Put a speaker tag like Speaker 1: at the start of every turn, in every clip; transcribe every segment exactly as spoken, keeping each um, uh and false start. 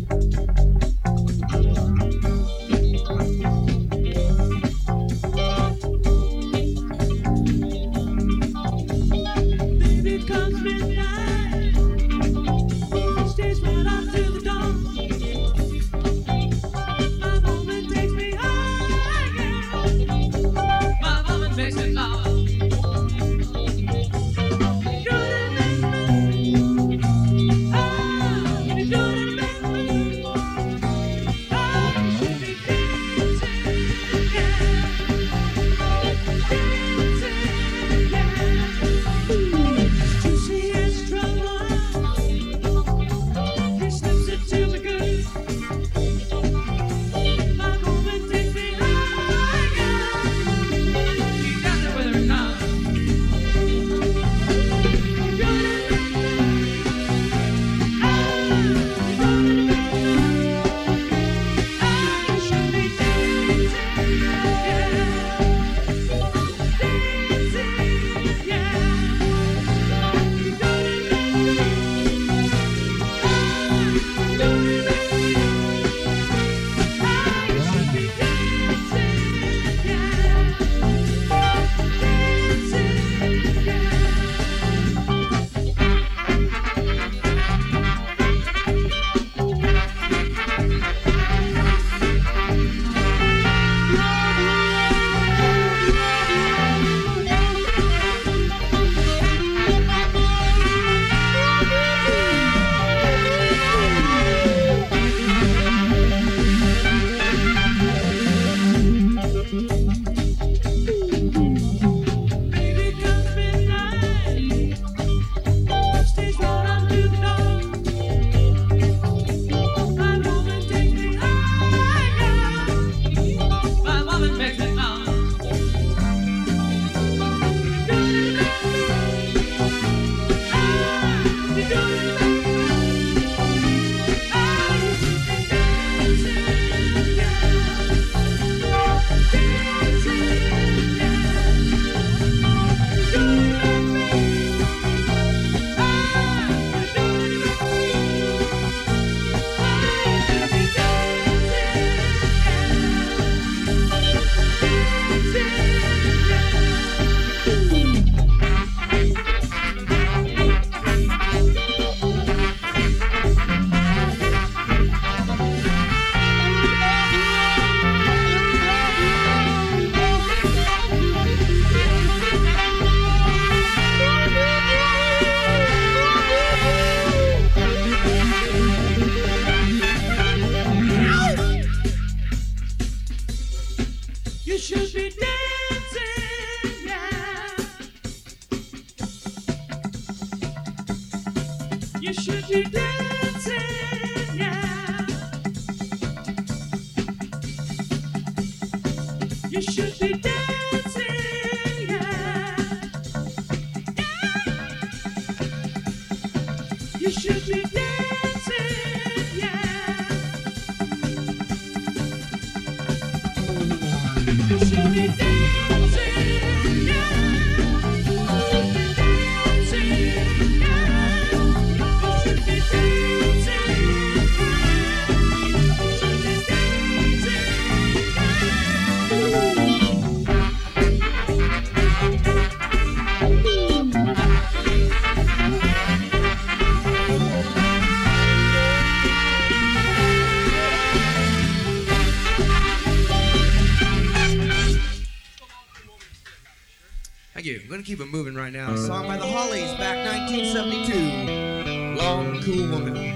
Speaker 1: Keep it moving right now. A song by the Hollies, back nineteen seventy-two. Long Cool Woman.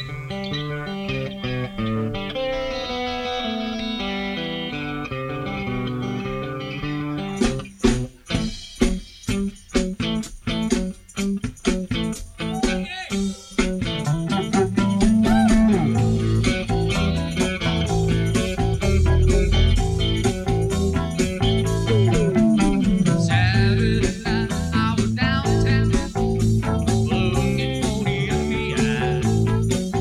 Speaker 2: Downtown, looking for the enemy eye.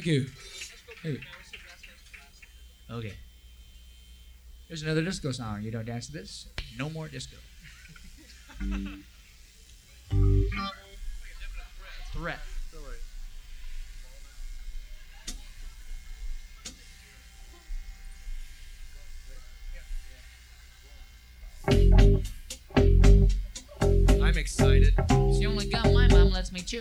Speaker 2: Thank you. Hey. Okay. Here's another disco song. You don't dance to this? No more disco. Threat.
Speaker 1: I'm excited.
Speaker 2: It's the only gum my mom lets me chew.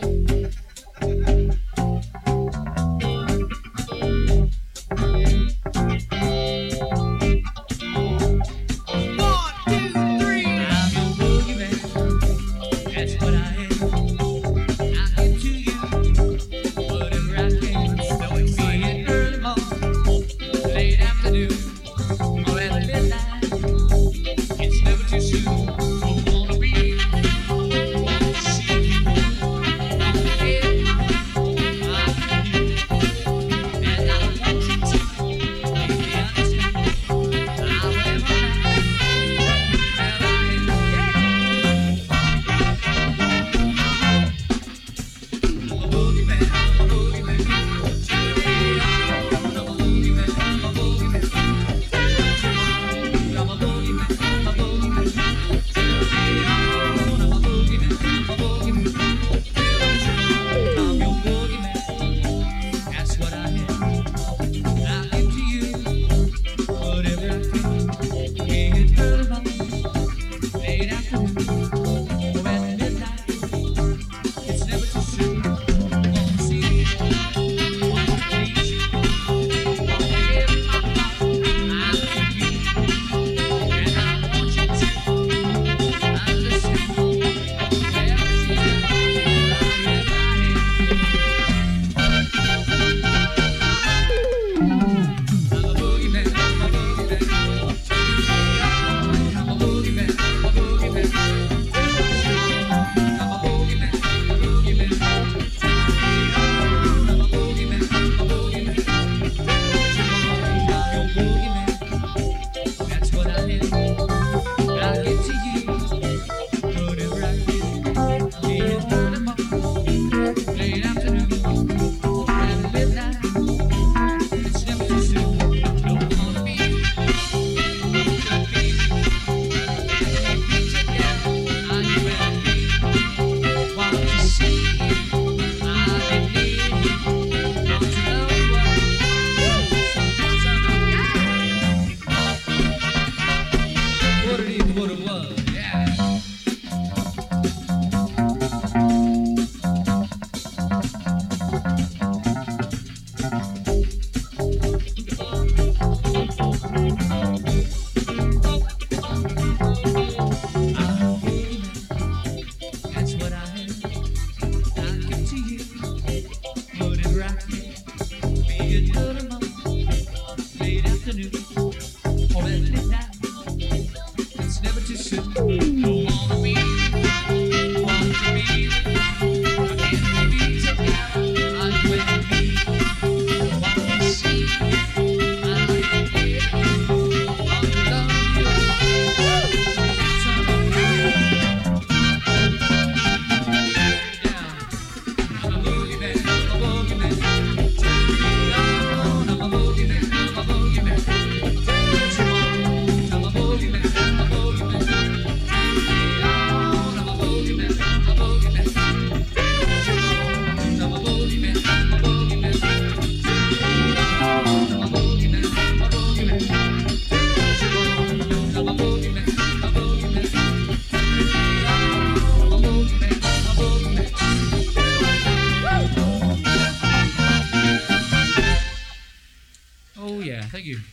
Speaker 2: Thank you.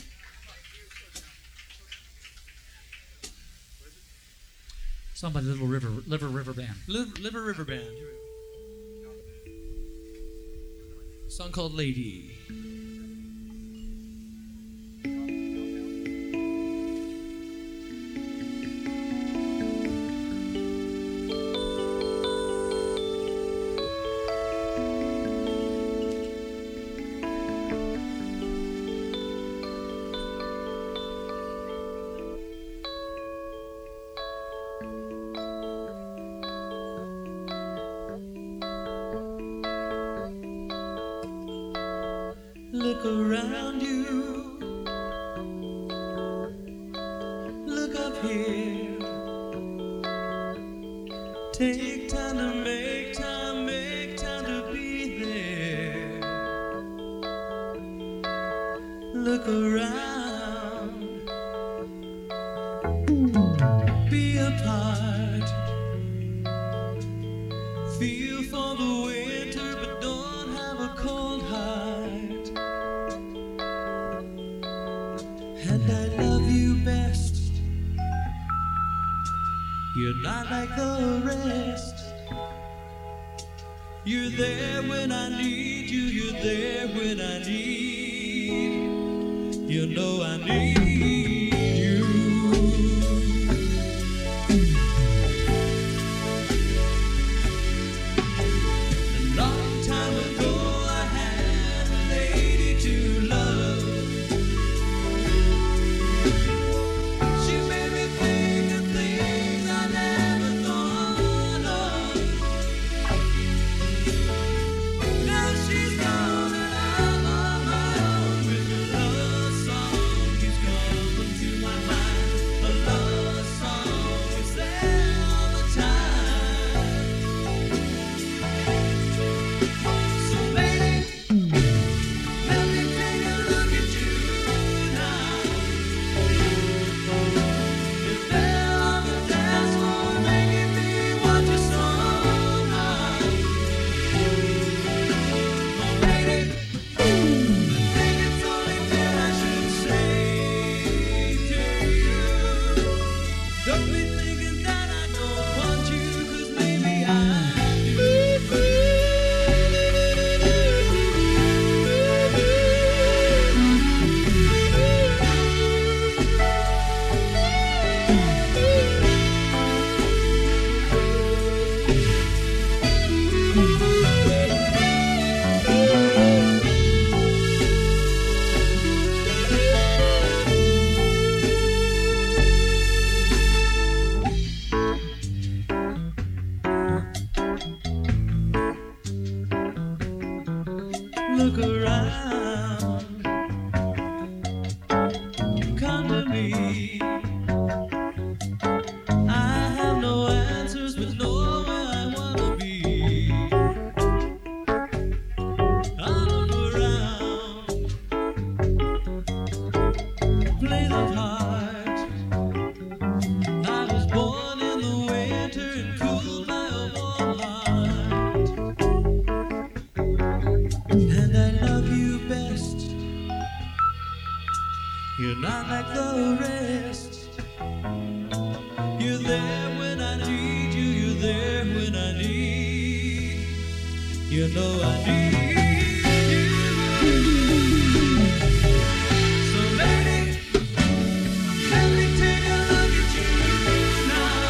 Speaker 2: Song by the Little River, Liver River Band.
Speaker 3: Liver, Liver River Band. Song called Lady. Look around you. Look up here. Take time to make time, make time to be there. Look around. Be apart. Feel for the winter, but don't have a cold heart. And I love you best. You're not like the rest. You're there when I need you. You're there when I need. You know I need you. A long time ago I had a lady to love. She made me think of things I never thought of. Now she's gone and I'm on my own with a love song keeps coming to my mind. A love song is there all the time. So lady, let me take a look at you now. You're there on the dance floor making me want you somehow. Oh lady, I think it's only fair I should say to you. Don't be thinking that I don't want you, 'cause maybe I do. Look around, come to me. I have no answers, but know where I wanna be. I look around, play the part. I was born in the winter and cooled by a warm heart. And I love you best. You're not like the rest. You're there when I need you. You're there when I need. You know I need you. So lady, let me take a look at you now.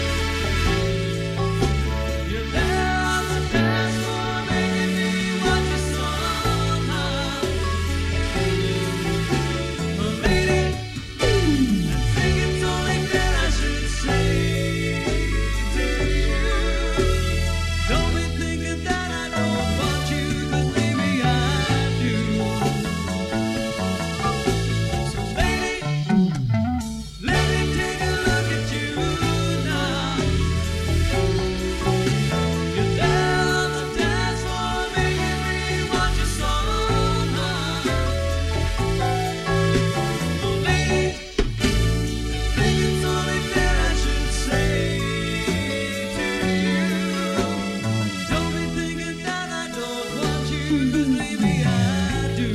Speaker 3: You're there on the dance floor making me want you somehow. Oh lady, I think it's only fair I should say to you. Don't be thinking that I don't want you, 'cause maybe I do. So lady, let me take a look at you now. You're there on the dance floor making me want you somehow. Oh lady, I think it's only fair I should say to you. Don't be thinking that I don't want you, 'cause maybe I do.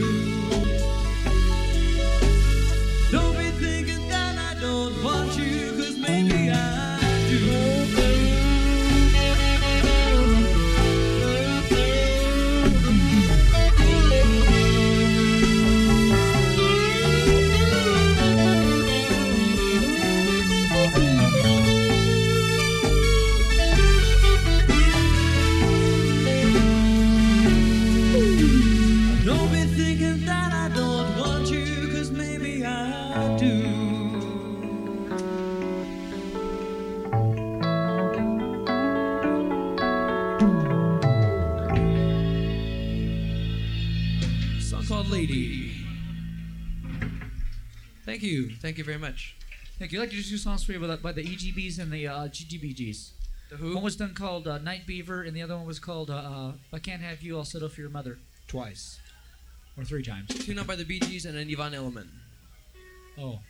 Speaker 3: Don't be thinking that I don't want you, 'cause maybe I do. Don't be thinking that I don't want you, 'cause maybe I do. Song called Lady.
Speaker 1: lady. Thank you. Thank you very much.
Speaker 2: Thank you. I'd like to do two songs for you by the, by the E G Bs and the uh, G G B Gs.
Speaker 1: The who?
Speaker 2: One was done called uh, Night Beaver, and the other one was called uh, uh, If I Can't Have You, I'll Settle for Your Mother. Twice. Or three times.
Speaker 1: Tune up by the Bee Gees and an Yvonne Elliman.
Speaker 2: Oh.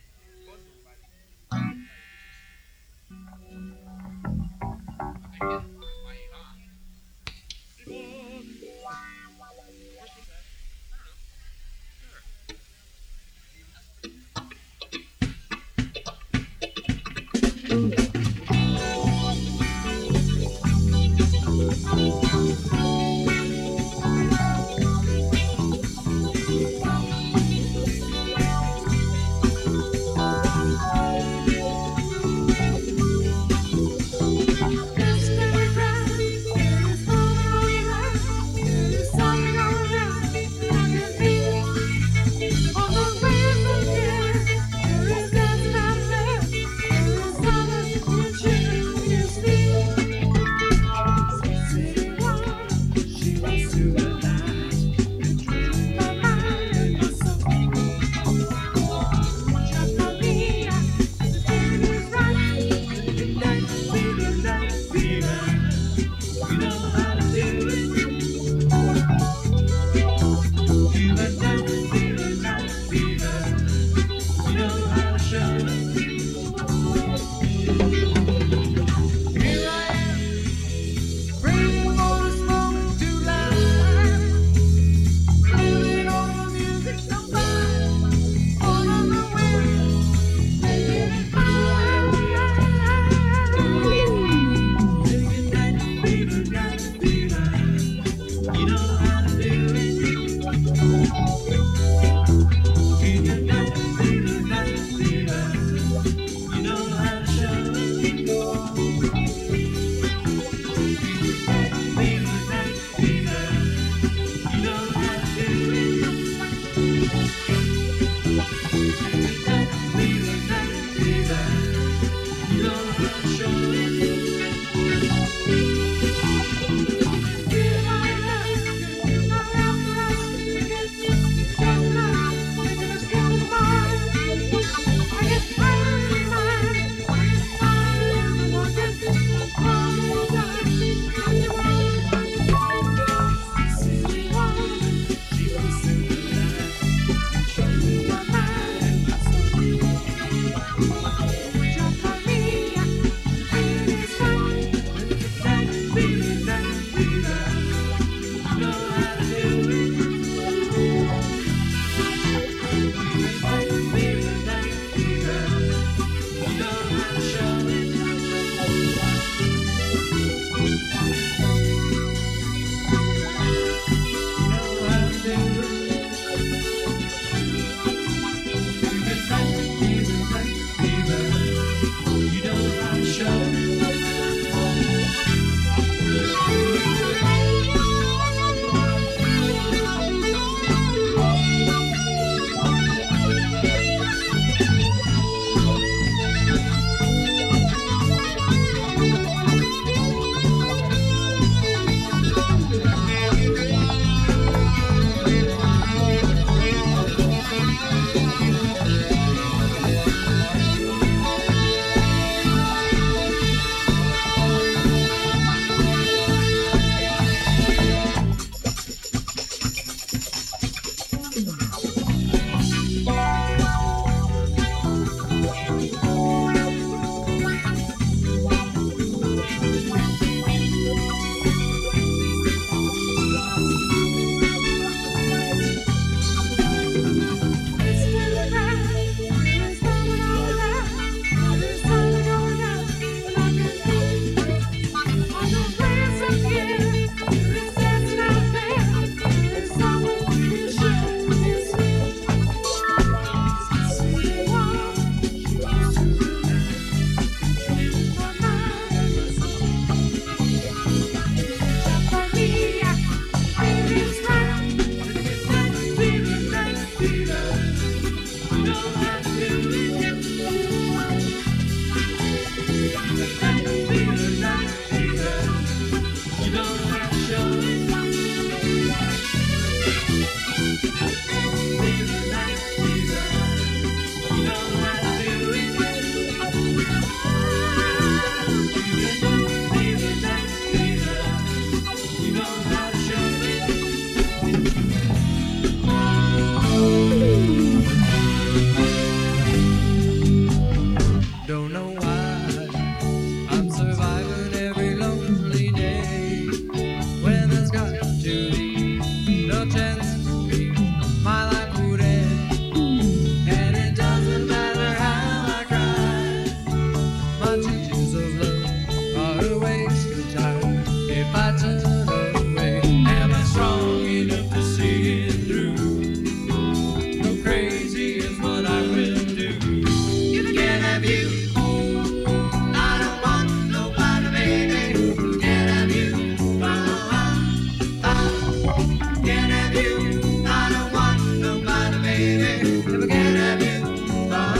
Speaker 3: Fever, if I turn away? Am I strong enough to see it through? Go crazy is what I will do. If I can't have you, I don't want nobody, baby. Can't have you, oh, oh, oh. Can't have you, I don't want nobody, baby. If I can't have you, oh, oh.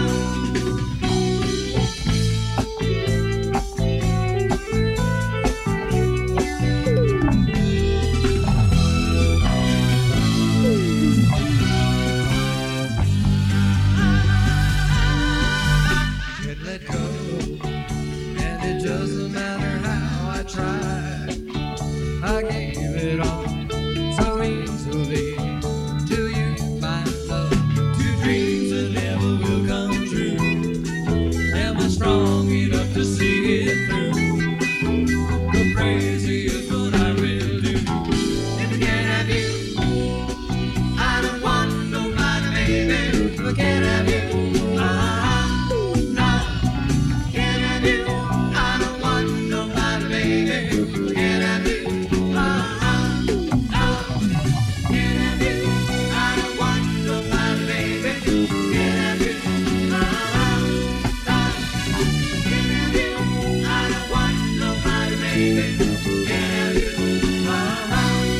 Speaker 3: Can't let go, and it doesn't matter how I try. I gave it all so easily to you, my love. Two dreams that never will come true. Am I strong enough to see it through? Go crazy is what I will do. If I can't have you, I don't want nobody, baby. If I can't have you, ah, no. Can't have you, I don't want nobody, baby. Can't have you, ah, no. Can't have you, I don't want nobody, baby. Can't have you, ah, no. Can't have you, I don't want nobody, baby. Can't have you, ah, no.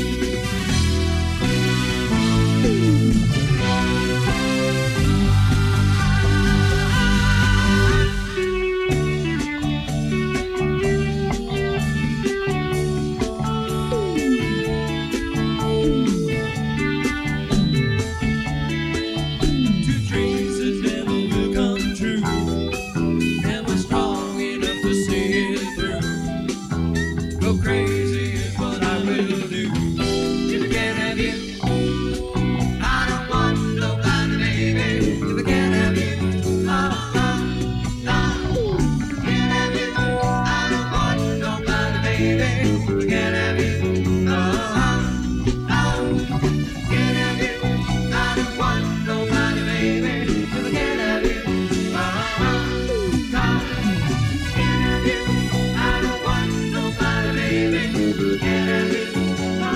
Speaker 3: Two dreams that never will come true. Am I strong enough to see it through? Go crazy is what I will do. If I can't have you, I don't want nobody, baby. If I can't have you, oh, oh, no. Can't have you, I don't want nobody, baby. If I can't have you, oh, oh, no. Can't have you, I don't want nobody, baby. If I can't have you, oh, oh, no. Can't have you, I don't want nobody, baby. Can't have you, oh, oh.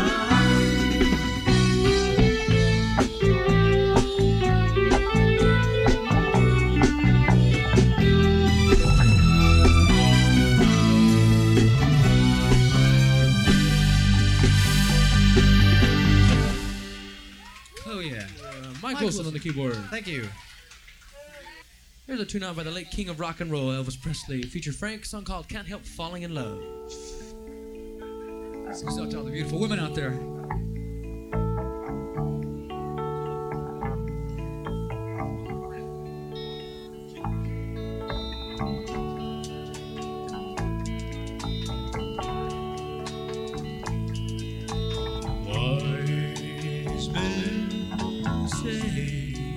Speaker 2: Oh yeah.
Speaker 4: Uh, Mike Wilson on the keyboard.
Speaker 1: Thank you.
Speaker 4: Here's a tune out by the late king of rock and roll, Elvis Presley. Featured Frank, a song called Can't Help Falling in Love.
Speaker 2: This goes out to all the beautiful women out there.
Speaker 3: Wise men say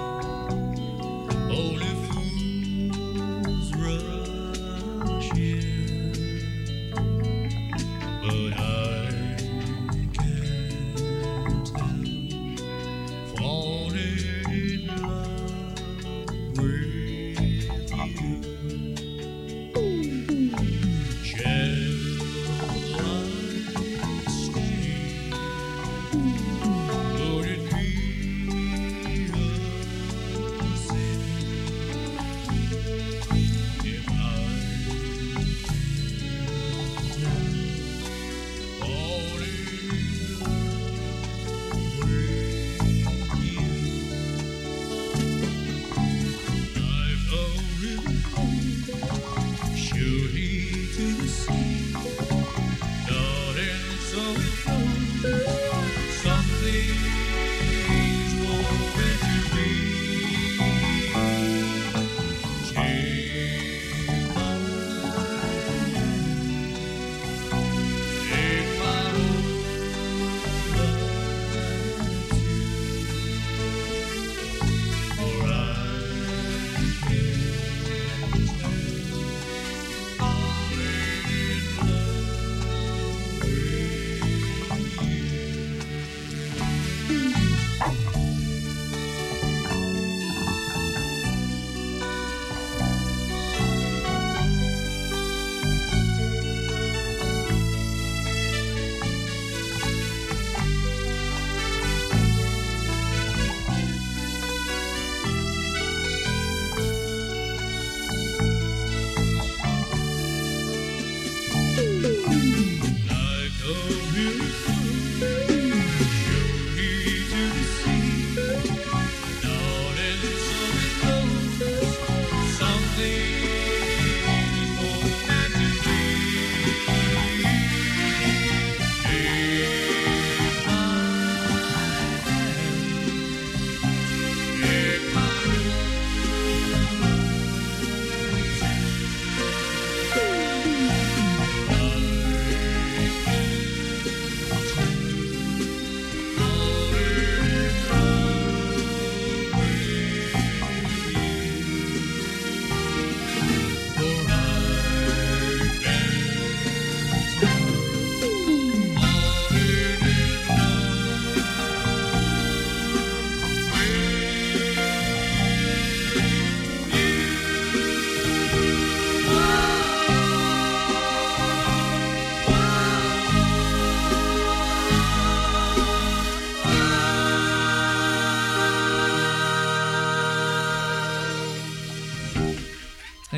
Speaker 3: only fools rush in, but I can't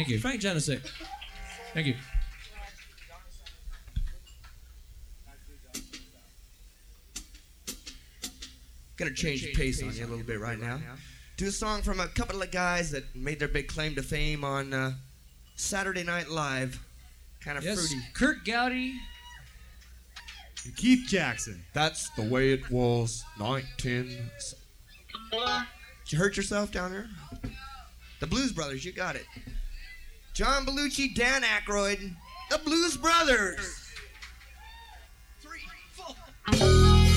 Speaker 2: Thank you.
Speaker 4: Frank Janicek.
Speaker 2: Thank you.
Speaker 1: Gonna change the pace on you a little bit right now. Do a song from a couple of guys that made their big claim to fame on uh, Saturday Night Live. Kind of
Speaker 2: Yes,
Speaker 1: fruity.
Speaker 2: Kurt Gowdy.
Speaker 5: And Keith Jackson.
Speaker 1: That's the way it was. nineteen. Did you hurt yourself down there? The Blues Brothers, you got it. John Belushi, Dan Aykroyd, the Blues Brothers. Three, four.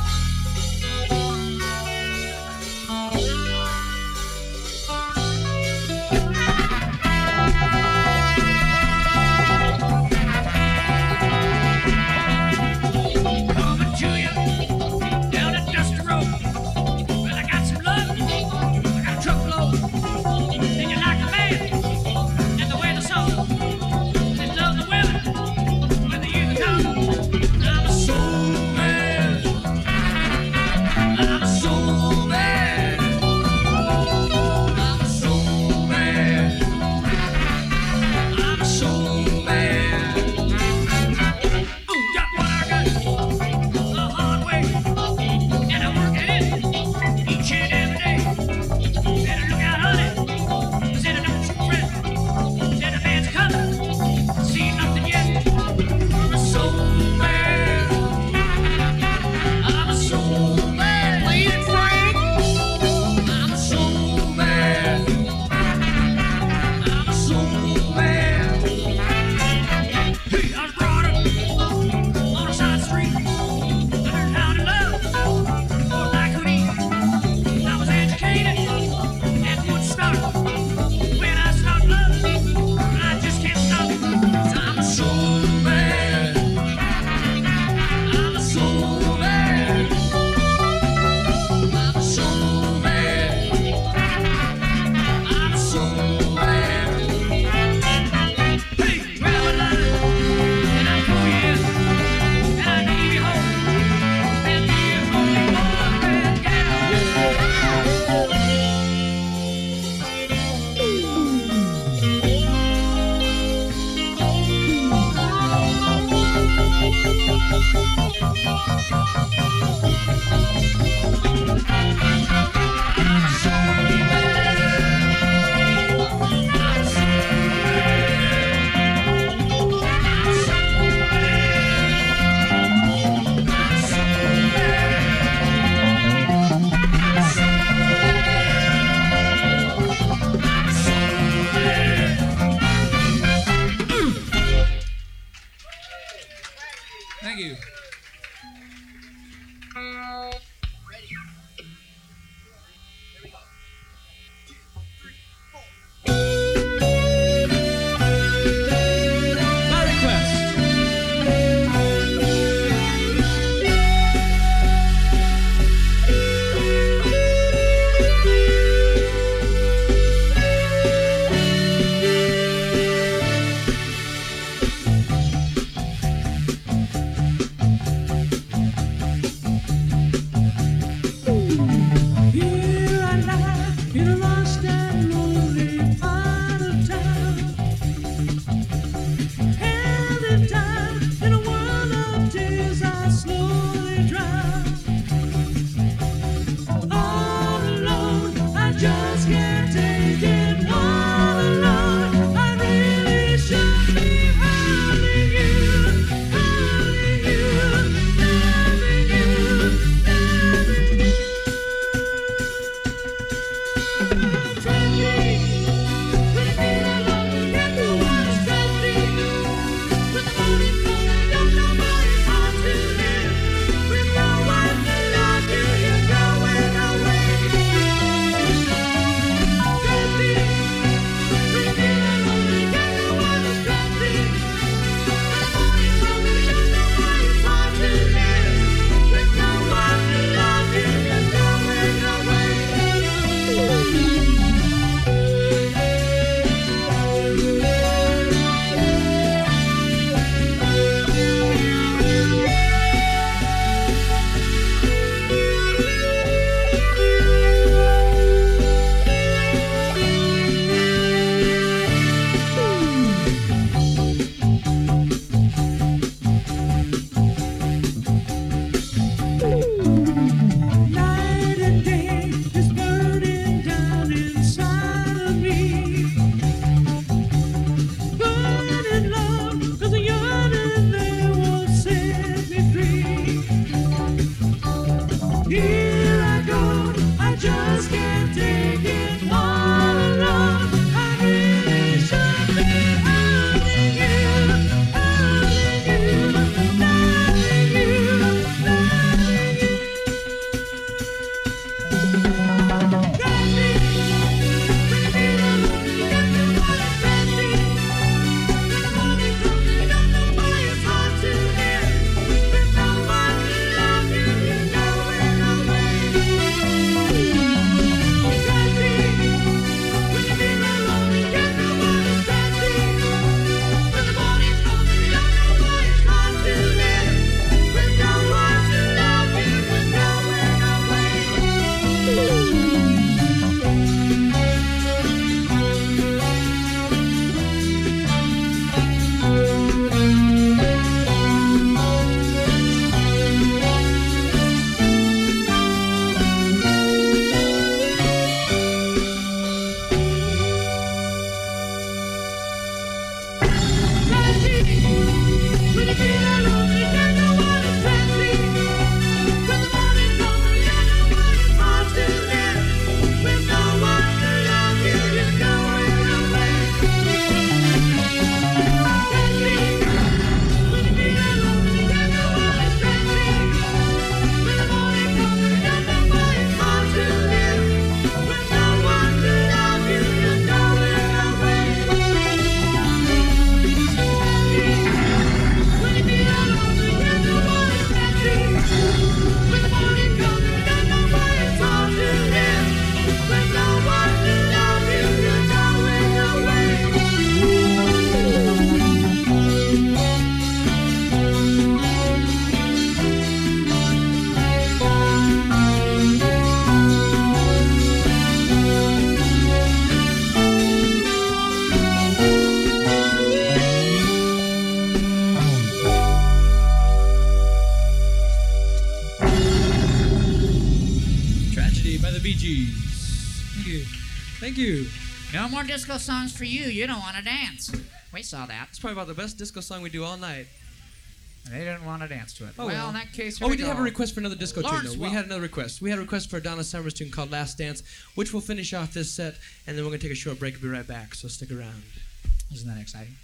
Speaker 3: Coming to you down a dusty road. Well, I got some love, I got a truckload. Then you like the man and the way the song. Then love the women when they hear the tone. I'm a soul man. I'm a soul man. I'm a soul man. I'm a soul man. Ooh, got what I got the hard way, and I work at it each and every day. Better look out, honey, said I don't you fret. Said a man's coming, see nothing yet. I'm a soul man. I'm a soul man. Play it, Frank. I'm a soul man. I'm a soul man. Hey, I was brought up on a side street. I learned how to love before I could eat. I was educated and would start. When I start loving, I just can't stop. 'Cause I'm a soul man. I'm a soul man. I'm a soul man. I'm a soul man. Hey, well, I love it, and I pull you in, and I leave you home, and be a lonely boy and gal. I'm a soul man. I'm a soul
Speaker 2: Thank you.
Speaker 4: By request. Bee Gees.
Speaker 2: Thank you.
Speaker 4: Thank you.
Speaker 2: No more disco songs for you. You don't want to dance. We saw that.
Speaker 4: It's probably about the best disco song we do all night.
Speaker 2: They didn't want to dance to it.
Speaker 4: Oh,
Speaker 2: well,
Speaker 4: well.
Speaker 2: in that case, here
Speaker 4: Oh, we
Speaker 2: we
Speaker 4: did
Speaker 2: go.
Speaker 4: have a request for another disco
Speaker 2: Lawrence
Speaker 4: tune, though. We
Speaker 2: Welk.
Speaker 4: had another request. We had a request for a Donna Summers tune called Last Dance, which will finish off this set, and then we're going to take a short break and be right back, so stick around.
Speaker 2: Isn't that exciting?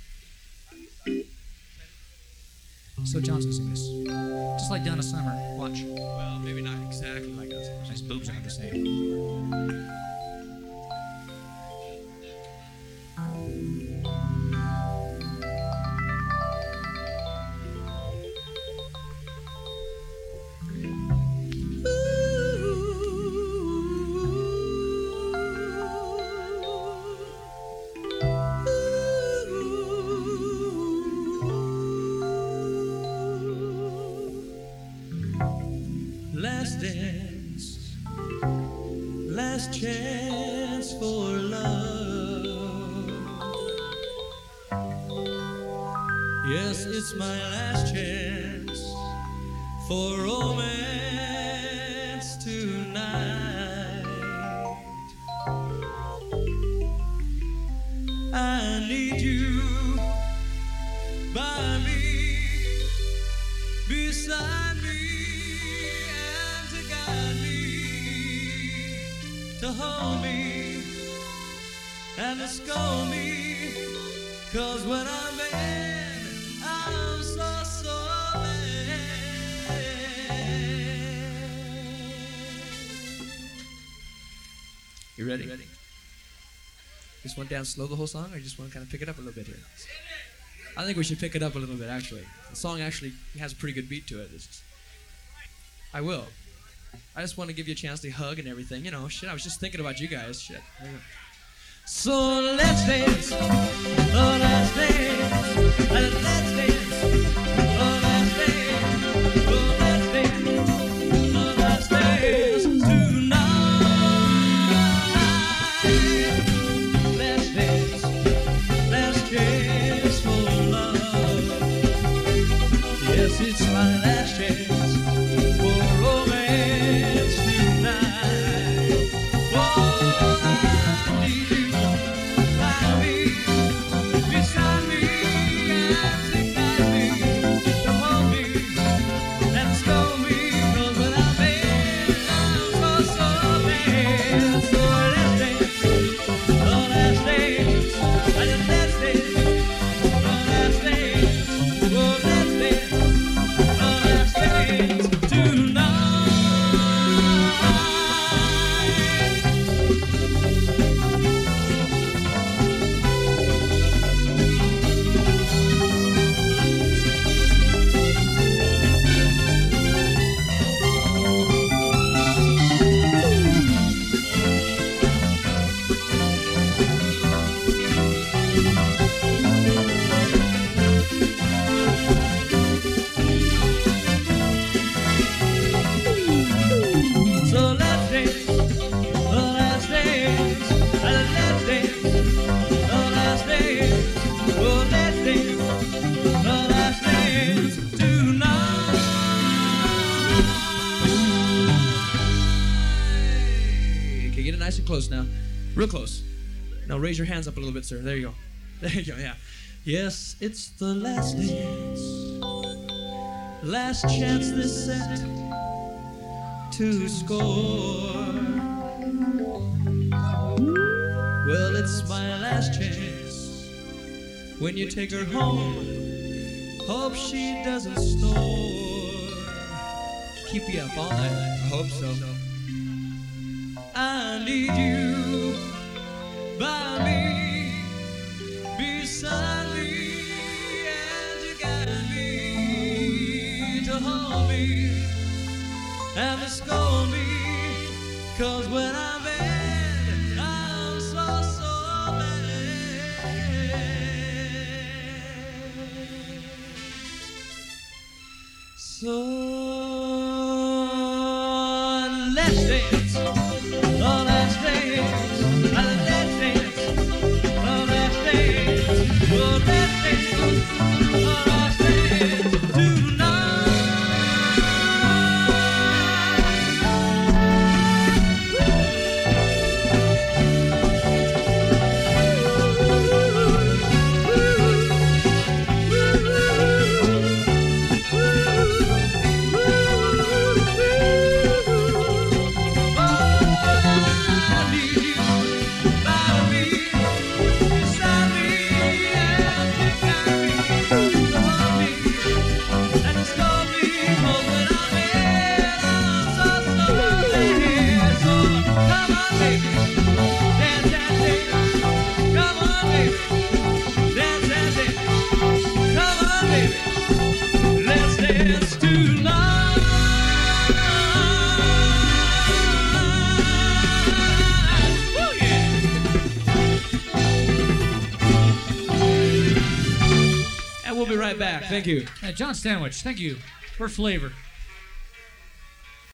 Speaker 2: So Johnson sing this. Just like Donna Summer. Watch.
Speaker 4: Well, maybe not exactly like us.
Speaker 2: His boobs aren't the same.
Speaker 4: Last dance, last chance for love. Yes, it's my last chance for romance tonight. I need you by me, beside me, and to guide me, to hold me, and to scold me. 'Cause when I'm in, I'm so, so bad. You ready? Ready? Just want to dance slow the whole song, or you just want to kind of pick it up a little bit here? I think we should pick it up a little bit, actually. The song actually has a pretty good beat to it. It's just, I will. I just want to give you a chance to hug and everything. You know, shit, I was just thinking about you guys. Shit. So let's dance. Oh, let's dance. Let's dance. Oh, let's dance. Oh, let's dance. Oh, let's dance tonight. Let's dance. Last chance for love. Yes, it's my last chance for romance tonight. Oh, I need you by me, beside me, and to guide me, to hold me, and scold me. 'Cause when I'm in, I'm so, so bad. So let's dance, oh, let's dance, let's dance, oh, let's dance, oh, let's dance, oh, let's dance tonight. So let's dance, oh, let's dance, let's dance, oh, let's dance, oh, let's dance, oh, let's dance tonight. Okay, get it nice and close now, real close. Now raise your hands up a little bit, sir. There you go. There you go. Yeah. Yes, it's the last dance, last chance this set to score. Well, it's my last chance. When you take her home, hope she doesn't snore. Keep you up all night. I hope so. I need you by me, beside me, and to guide me, to hold me, and to scold me. 'Cause when I'm in, I'm so, so bad. So let's dance. Oh, let's dance. Oh, let's dance. Oh, let's dance. Oh, let's dance. Oh, let's dance tonight.
Speaker 3: baby. Dance and dance. Come on, baby. Dance and dance. Come on, baby. Let's dance tonight. Oh, yeah.
Speaker 4: And we'll be right back. Thank you.
Speaker 2: Uh, John Stanwich, thank you for flavor.